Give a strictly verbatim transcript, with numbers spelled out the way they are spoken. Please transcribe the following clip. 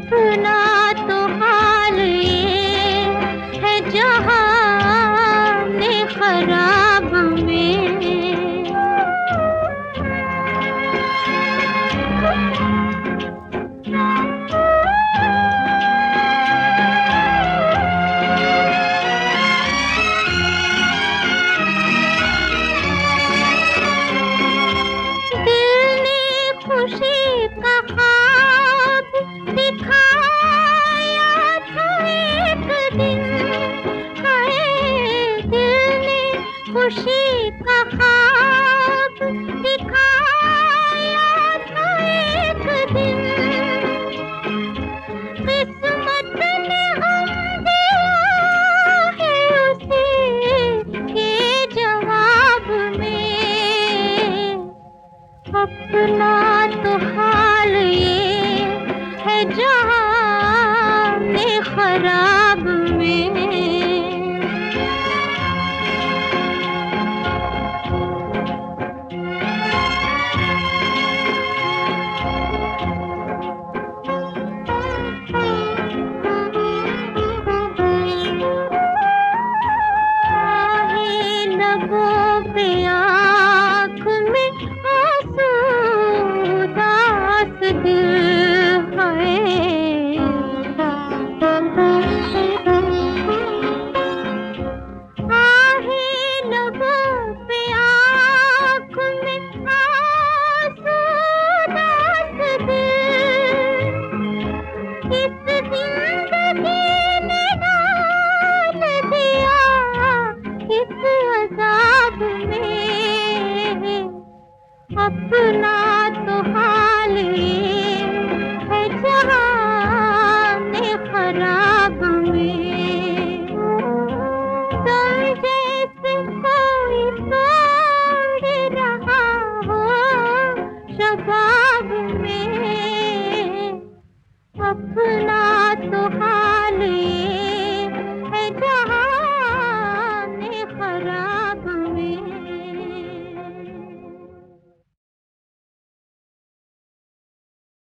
अपना तो हाल ये है जहाने खराब में। दिल ने खुशी का ख्वाब दिखाया था एक दिन, हाय दिल ने खुशी का ख्वाब दिखाया था एक दिन। किस्मत ने हम दिया है उसे के जवाब में। अपना तो हाल ये है जहाने खराब में। आहे लबों पे आँख में आंसू उदास दिल है। आहे लबों पे आँख में आंसू उदास दिल। इस जिंदगी ने डाल दिया इस अज़ाब में। अपना तो हाल